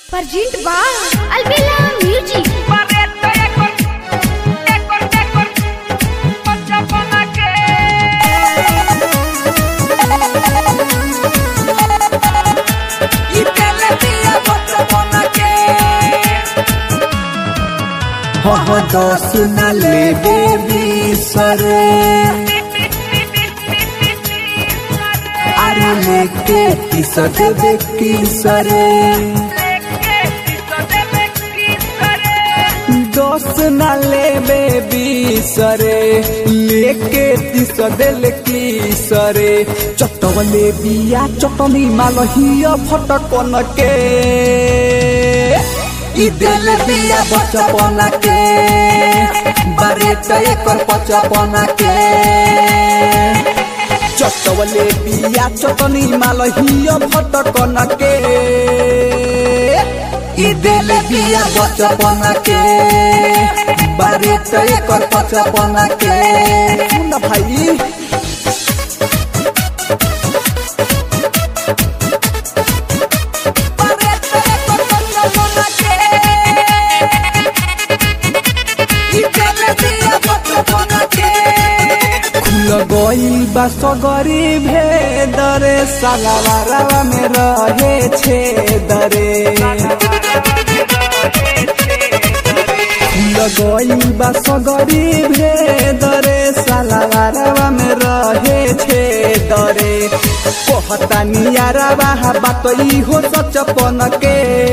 Perjint ba Albela Music. दोस्त न ले बेबी सरे अरे लेके किसद बेकी सरे दोस्त न ले बेबी सरे लेके किसद लेकी सरे चटवले बिया चटनी मालहिया फटकन के दिल बिया बचपन के बारे एकर बचपन के चटवले बिया चटनी मालहिया फटकन के दिल बिया बचपन के बारे एकर बचपन के सुन भाई गईल बा सगरी भेदरे सालावारा में रहे छे दरे गईल बा सगरी भेदरे सालावारा में रहे छे दरे कहता नियारा बाहा बात ई हो सचपन के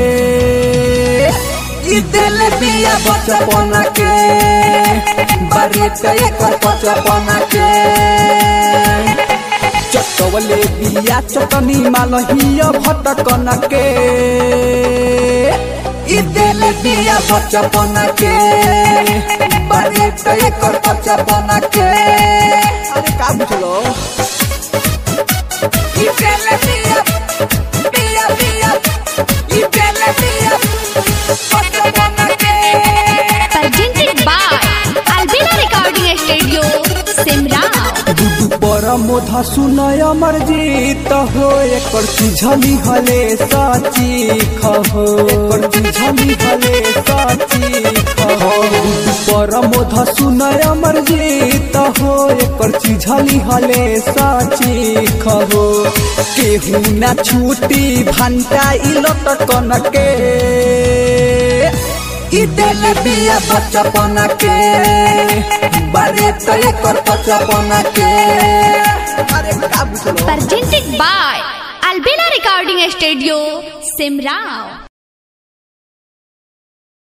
दिल बिया बचपन के बारे एकर बचपन के चटवले बिया चटनी मालहिया फटकन के दिल बिया बचपन के बारे एकर बचपन के अरे का बुझलो दिल बिया बिया बिया दिल बिया Presented by Albela Recording Studio, Simrao. मोधा सुनय अमर जीत हो एकर झली हले साची खहो एकर झली हले साची खहो पर मोधा सुनय अमर जीत हो एकर झली हले साची खहो केहू ना छूटी भंटा इलटकन के दिल बिया बचपन के बारे एकर बचपन के अरे का बुझलो Presented by Albela Recording Studio, Simrao.